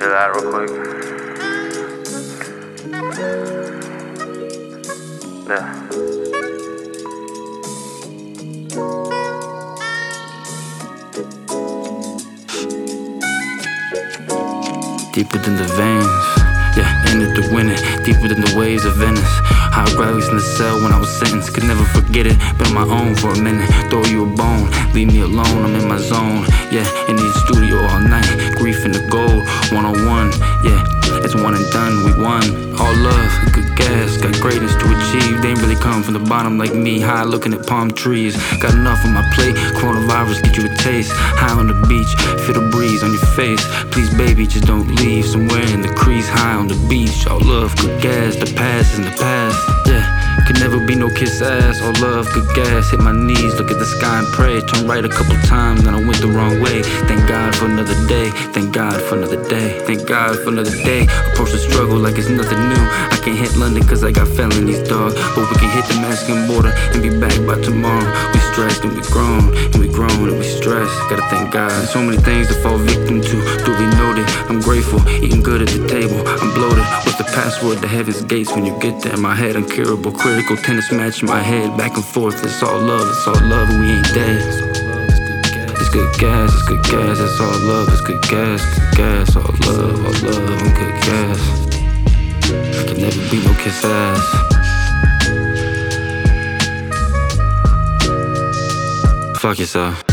to that real quick. Yeah. Deeper than the veins, yeah, ended the winning. Deeper than the waves of Venice. Hot rallies in the cell when I was sentenced. Could never forget it, been on my own for a minute. Throw you a bone, leave me alone, I'm in my zone. Yeah, in the studio all night, grief in the gold. One-on-one, yeah, it's one and done, we won. All love, good gas, got greatness to achieve. They ain't really come from the bottom like me, high looking at palm trees. Got enough on my plate, coronavirus get you a taste. High on the beach, feel the breeze on your face. Please baby, just don't leave. Somewhere in the crease, high on the beach. All love, good gas, the past is in the past. Yeah, could never be no kiss ass. All love, good gas, hit my knees, look at the sky and pray. Turn right a couple times, then I went the wrong way. Thank God for another day, thank God for another day. Thank God for another day, approach the struggle like it's nothing new. I can't hit London cause I got felonies, dog, but we can hit the Mexican border and be back by tomorrow. We stressed and we grown, and we grown and we stressed. Gotta thank God, so many things to fall victim to, duly noted. I'm grateful, eating good at the table, I'm bloated. What's the password to heaven's gates when you get there? My head uncurable, critical tennis match in my head, back and forth. It's all love, and we ain't dead. It's good gas, it's good gas, it's all love, it's good gas, all love, and good gas. Can never be no kiss ass. Fuck yourself.